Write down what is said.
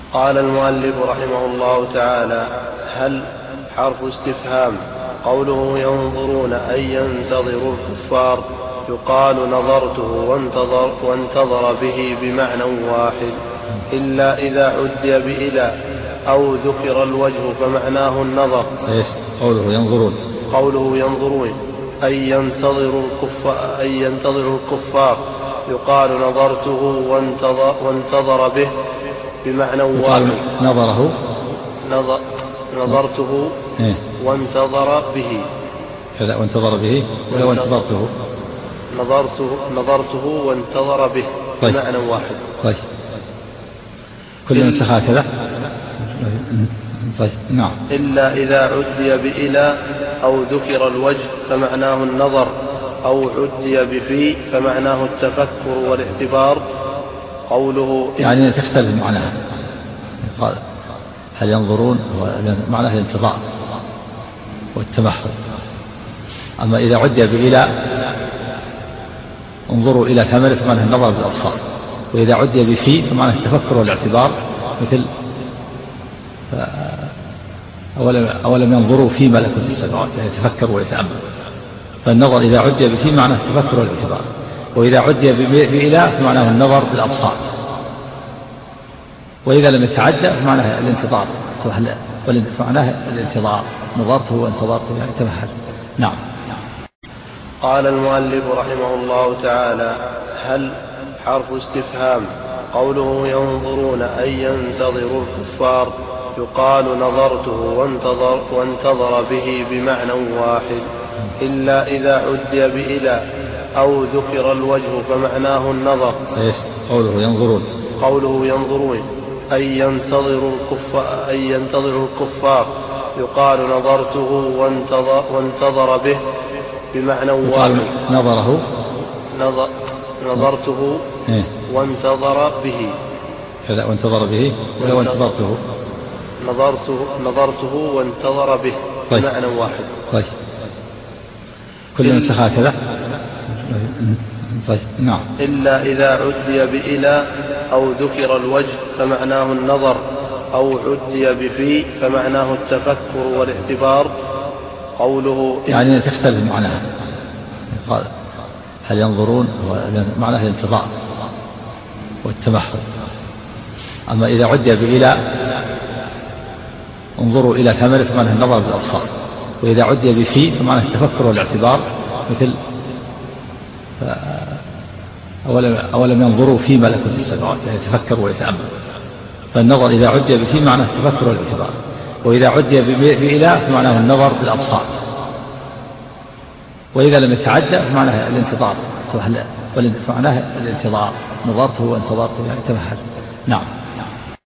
قال المؤلف رحمه الله تعالى: هل حرف استفهام. قوله ينظرون أي ينتظر الكفار يقال نظرته وانتظر به بمعنى واحد، إلا إذا عدي بإلى أو ذكر الوجه فمعناه النظر. قوله ينظرون أي ينتظر الكفار يقال نظرته وانتظر به بمعنى واحد. نظرته وانتظر به كذا، وانتظر به ولو انتظرته. نظرته وانتظر به بمعنى واحد. طيب، كل نسخ هكذا. طيب، نعم. إلا إذا عدي بإلى أو ذكر الوجه فمعناه النظر، أو عدي بفي فمعناه التفكر والاعتبار. قوله يعني تختلف معناها. هل ينظرون معناه الانتظار والتمحل. أما إذا عدي بإلى انظروا إلى ثمره فمعناه النظر بالأبصار، وإذا عدي بفي فمعناه التفكر والاعتبار، مثل أولم ينظروا في ملكوت السماوات، يعني يتفكر ويتأمل. فالنظر إذا عدي بفي معناه التفكر والاعتبار، وإذا عدي بإلى فمعناه النظر بالأبصار، وإذا لم يتعدى فمعناه الانتظار. فمعناه الانتظار، نظرته وانتظرته يعني تمهل. نعم. قال المؤلف رحمه الله تعالى: هل حرف استفهام. قوله ينظرون أي ينتظر الكفار يقال نظرته وانتظر به بمعنى واحد، إلا إذا عدي بإلى أو ذكر الوجه فمعناه النظر. قوله ينظرون أي ينتظر الكفار يقال نظرته وانتظر به بمعنى واحد. نظرته وانتظر به كذا، وانتظر به ولو انتظرته. نظرته وانتظر به بمعنى واحد. طيب، كل نسخ هكذا. طيب، نعم. إلا إذا عدي بإلى أو ذكر الوجه فمعناه النظر، أو عدي بفي فمعناه التفكر والاعتبار. قوله يعني تختلف معناها. هل ينظرون معناه الانتظار والتمحل. أما إذا عدي بإلى انظروا إلى ثمره فمعناه النظر بالأبصار، وإذا عدي بفي فمعناه التفكر والاعتبار، مثل أولم ينظروا في ملكوت السماوات، يعني يتفكر ويتأمل. فالنظر إذا عدي بفي معناه التفكر والاعتبار، وإذا عدي بإلى فمعناه النظر بالأبصار، وإذا لم يتعدى فمعناه الانتظار. فمعناه الانتظار، نظرته وانتظرته يعني تمهل. نعم.